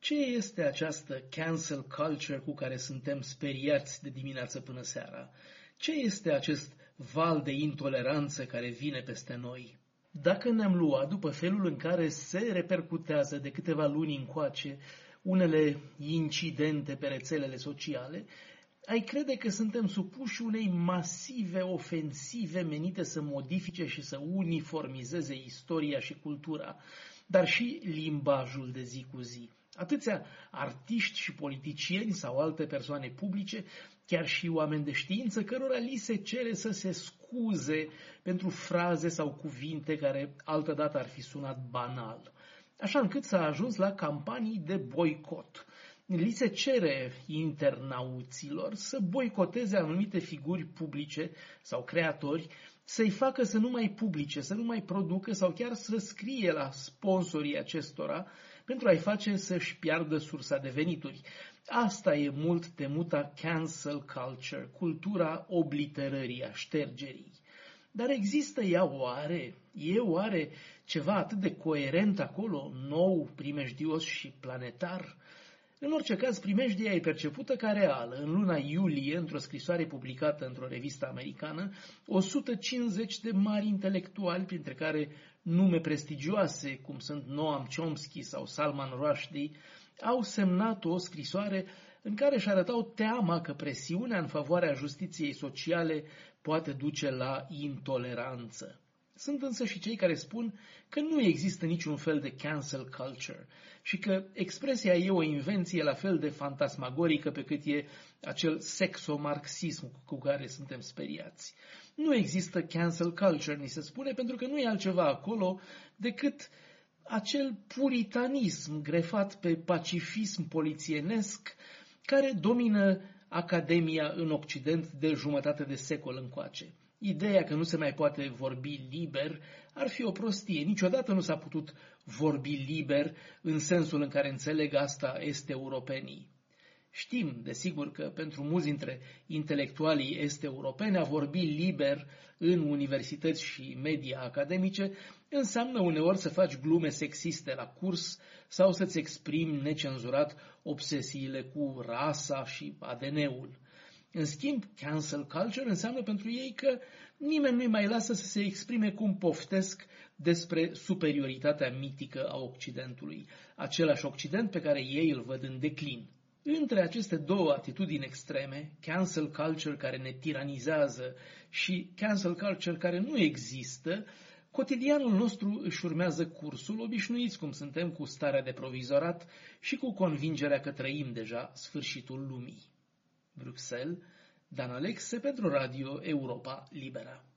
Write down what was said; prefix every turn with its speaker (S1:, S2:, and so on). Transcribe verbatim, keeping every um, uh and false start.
S1: Ce este această cancel culture cu care suntem speriați de dimineață până seara? Ce este acest val de intoleranță care vine peste noi? Dacă ne-am luat după felul în care se repercutează de câteva luni încoace unele incidente pe rețelele sociale, ai crede că suntem supuși unei masive ofensive menite să modifice și să uniformizeze istoria și cultura, dar și limbajul de zi cu zi. Atâția artiști și politicieni sau alte persoane publice, chiar și oameni de știință, cărora li se cere să se scuze pentru fraze sau cuvinte care altădată ar fi sunat banal, așa încât s-a ajuns la campanii de boicot. Li se cere internauților să boicoteze anumite figuri publice sau creatori, să-i facă să nu mai publice, să nu mai producă sau chiar să scrie la sponsorii acestora pentru a-i face să-și piardă sursa de venituri. Asta e mult temuta cancel culture, cultura obliterării, a ștergerii. Dar există ea oare? E oare ceva atât de coerent acolo, nou, primejdios și planetar? În orice caz, primejdia e percepută ca reală. În luna iulie, într-o scrisoare publicată într-o revistă americană, o sută cincizeci de mari intelectuali, printre care nume prestigioase, cum sunt Noam Chomsky sau Salman Rushdie, au semnat o scrisoare în care își arătau teama că presiunea în favoarea justiției sociale poate duce la intoleranță. Sunt însă și cei care spun că nu există niciun fel de cancel culture și că expresia e o invenție la fel de fantasmagorică pe cât e acel sexomarxism cu care suntem speriați. Nu există cancel culture, ni se spune, pentru că nu e altceva acolo decât acel puritanism grefat pe pacifism polițienesc care domină Academia în Occident de jumătate de secol încoace. Ideea că nu se mai poate vorbi liber ar fi o prostie. Niciodată nu s-a putut vorbi liber în sensul în care înțeleg asta est-europenii. Știm, desigur, că pentru mulți dintre intelectualii est-europeni a vorbi liber în universități și media academice înseamnă uneori să faci glume sexiste la curs sau să-ți exprimi necenzurat obsesiile cu rasa și A D N-ul. În schimb, cancel culture înseamnă pentru ei că nimeni nu-i mai lasă să se exprime cum poftesc despre superioritatea mitică a Occidentului, același Occident pe care ei îl văd în declin. Între aceste două atitudini extreme, cancel culture care ne tiranizează și cancel culture care nu există, cotidianul nostru își urmează cursul, obișnuiți cum suntem cu starea de provizorat și cu convingerea că trăim deja sfârșitul lumii. Bruxelles, Dan Alexe pentru Radio Europa Libera.